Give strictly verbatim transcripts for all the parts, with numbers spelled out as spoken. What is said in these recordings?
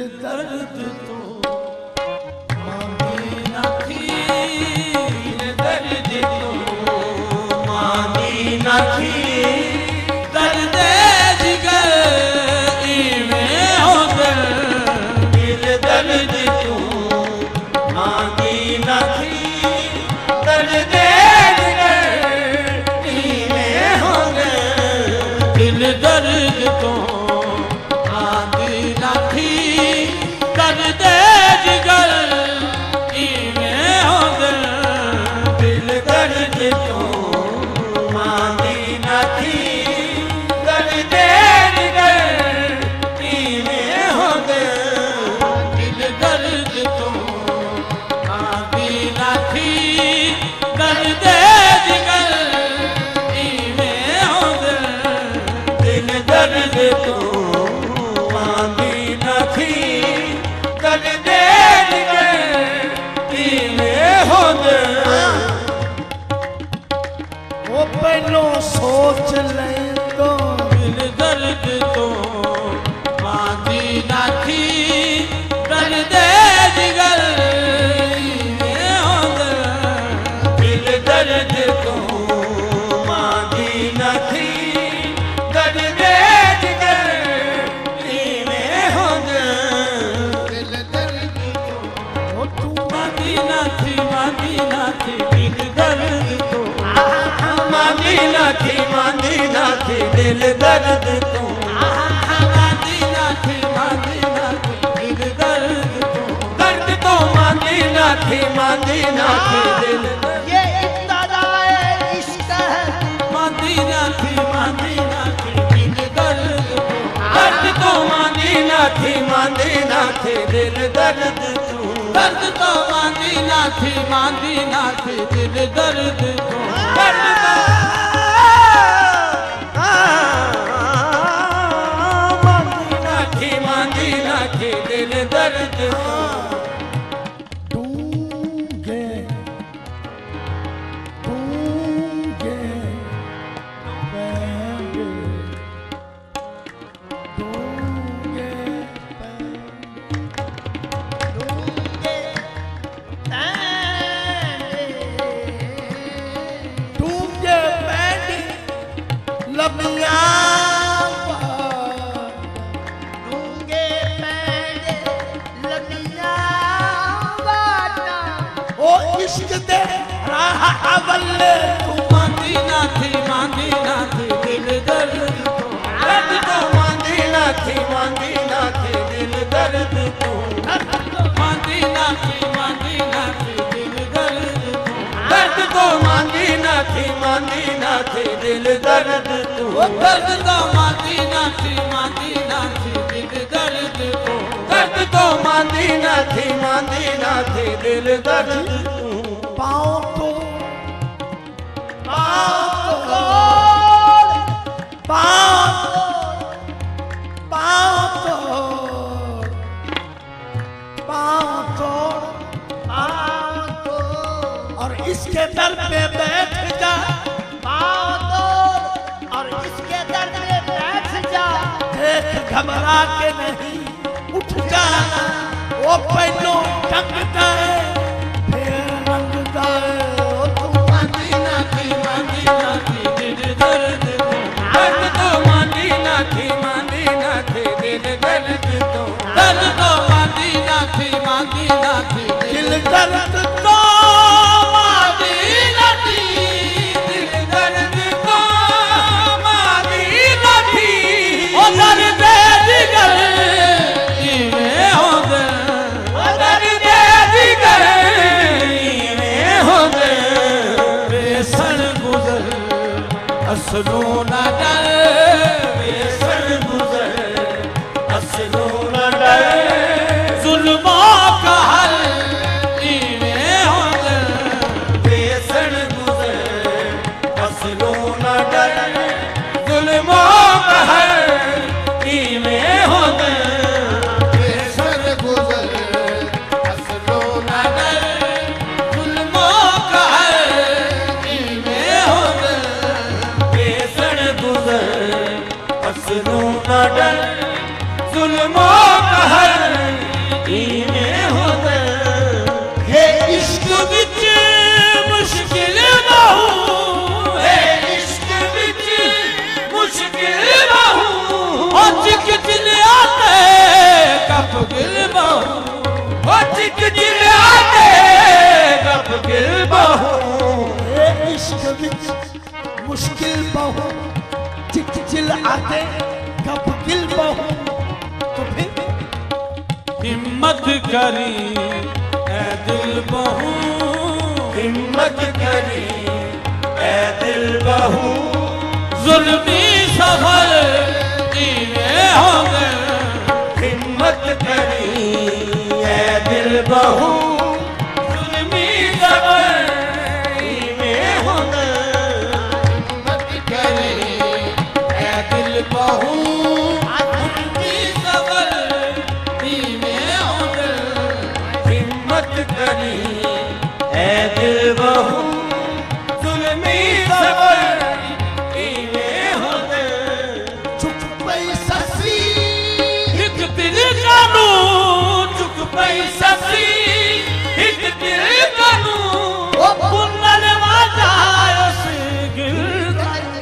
दर्द तो मांगी ना थी, दिल दर्द तो मांगी ना थी, दर्द जिगर इवें हो गए, दिल दर्द तो मांगी ना थी, दर्द जिगर इवें हो गए, दिल दर्द तो सोच लें तो दिल दर्द तो मांगी ना थी, दर्द जिगर में हो गए, दिल दर्द तो मांगी ना थी, दर्द जिगर में हो गए, दिल दर्द तो तू मांगी ना थी, मांगी ना थी, दिल दर्द तो मांगी ना थी, मांगी ना थी, दिल दर्द तो मांगी ना थी, मांगी ना थी, दिल दर्द तो दर्द तो मांगी ना थी, मांगी ना थी, दिल ये इब्तिदाए इश्क है, मांगी ना थी, मांगी ना थी, दिल दर्द तो दर्द तो मांगी ना थी, मांगी ना थी, दिल दर्द तो दर्द तो मांगी ना थी, मांगी ना थी, दिल दर्द तो दर्द तो दिल दर्द दूंगे दूंगे पैंगे दूंगे दूंगे दूंगे पैंगे लबिया इश्क दे राह अवल तू मांगी ना थी, मांगी ना थी, दिल दर्द तो दर्द तो मांगी ना थी, मांगी ना थी, दिल दर्द तो मांगी ना थी, मांगी ना थी, दिल दर्द तो दर्द तो मांगी ना थी, मांगी ना थी, दिल दर्द तो दर्द तो मांगी ना थी, मांगी ना थी, दिल दर्द तो दर्द तो मांगी ना थी, मांगी ना थी, दिल दर्द पाओ तो पाओ तो पाओ पाओ तो पाओ तो पाओ तो और इसके दर पे बैठ जा, पाओ तो और इसके दर पे बैठ जा, देख घबरा के नहीं उठ जाना, वो पहलो टंगता है तू मांगी ना थी, मांगी ना थी, दिल दर्द तो दर्द तो मांगी ना थी, मांगी ना थी, दिल दर्द तो दर्द तो मांगी ना थी, मांगी ना थी, दिल दर्द तो मांगी ना थी, दिल दर्द तो मांगी ना थी, ओ दर्द जिगर इवें हो गए, ओ दर्द जिगर असलो ना डर, बेसन गुजर असलो ना डर, जुल्मों का हल इवें हो गए, बेसन गुजर असलो ना डर, जुल्मों का हल इवें हो गए, बेसन गुजर असलो ना डर, जुल्मों का हल इवें हो गए, असलों ना डर, जुल्मों का हर हिम्मत करी ऐ दिल बहू, हिम्मत करी ऐ दिल बहू, जुल्मी सफर इवे होंगे। हिम्मत करी ऐ दिल बहू, जुल्मी सफर इवे होंगे। हिम्मत करी ऐ दिल बहू, जुल्मी सफर इवे होंगे। हिम्मत करी ऐ दिल बहू, जुल्मी सफर इवे होंगे। चुक पई ससी एक दिल कानू, चुक पई ससी एक दिल कानू, पुनल वजायो से गिल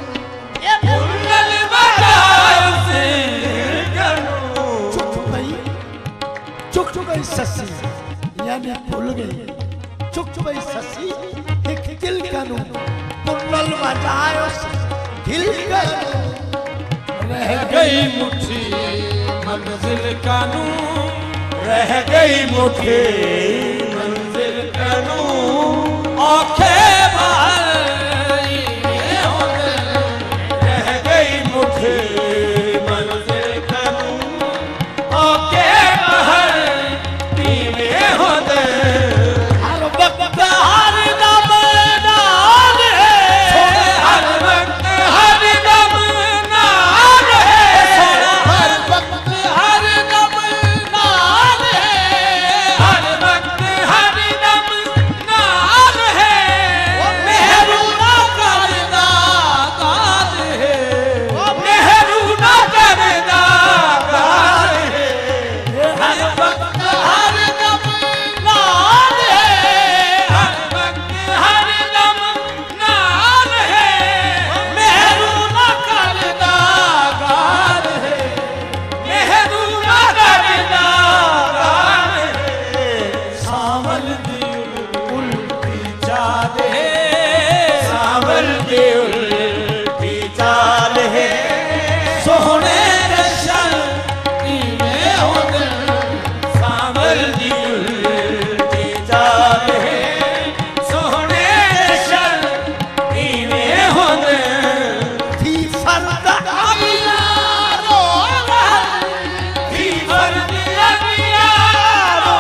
पुनल वजायो से गिल। चुक पई चुक पई ससी यानी भूल गई। चुक पई ससी एक दिल कानू, पुनल वजायो से दिल कानू। रह गई मुट्ठी मंजिल कानू, रह गई मुट्ठी मंजिल कानू, औखे बाहर इवे होंगे। रह गई मुट्ठी मंजिल कानू, औखे बाहर इवे होंगे। हर वक्त हर दम नाल है, हर वक्त हर दम नाल है, हर वक्त हर दम नाल है, हर वक्त हर दम नाल है। मेहरू ना करदा काद है, नेहरू ना करदा कार है। हर वक्त हर दम नाल है, हर वक्त हर दम नाल है। मेहरू ना करदा काद है, नेहरू ना करदा कार है। सावल दी उल्टी चाल है, सावल की उल्टी चाल है। सोहने दे शल इवे होंगे। सावल की उल्टी चाल है, सोहने शल इवे होंगे। थी फरदा अगियारो थी फर्द अगियारो,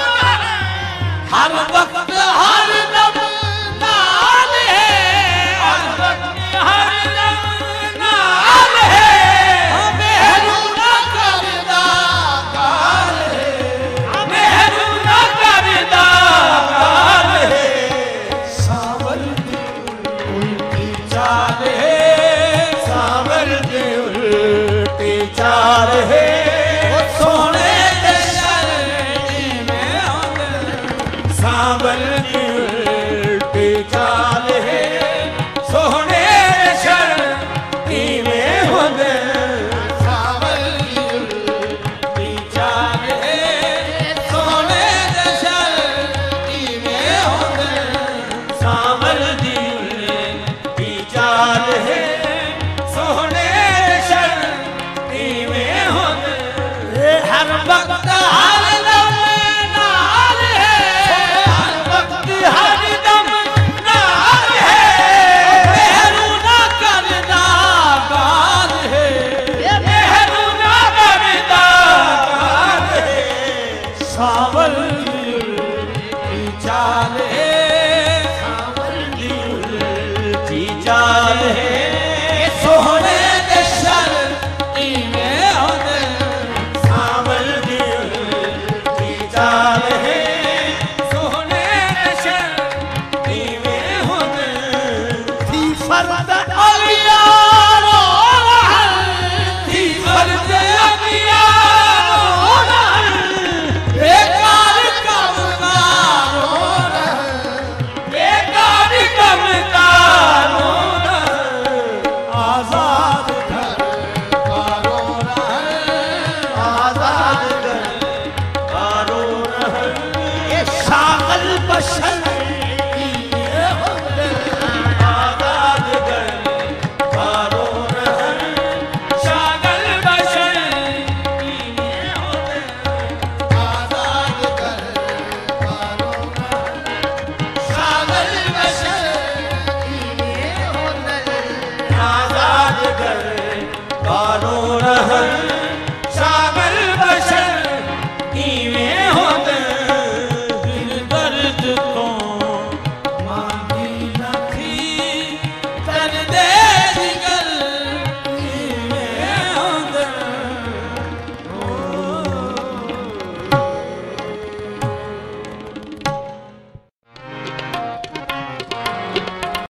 हर वक्त हर दम नाल है, हर वक्त हर दम नाल है। मेहरू ना करदा काल है। नेहरू ना करदा कार है। सावल दी उल्टी चाल है, सावल की उल्टी चाल है। सोहने दे शल इवे होंगे। सावल की उल्टी चाल है, सोहने शर इवे होंगे। सावल दी उल्टी चाल है, सोहने दे शल इवे होंगे। सावल की उल्टी चाल है, सोहने शर इवे होंगे। हर वक्त हर दम नाल है, हर वक्त हर दम नाल है। मेहरू ना करदा काल है, नेहरू ना करदा कार है। सावल दी उल्टी चाल है, सावल की उल्टी चाल है। सोहने दे शल इवे होंगे। सावल की उल्टी चाल है, सोहने शर इवे होंगे। थी फरदा अगियारो थी फर्द अगियारो, बेकार काम कारो बेकार कम कारो आजाद घर कारो आजाद कर कारो ये शागल बशर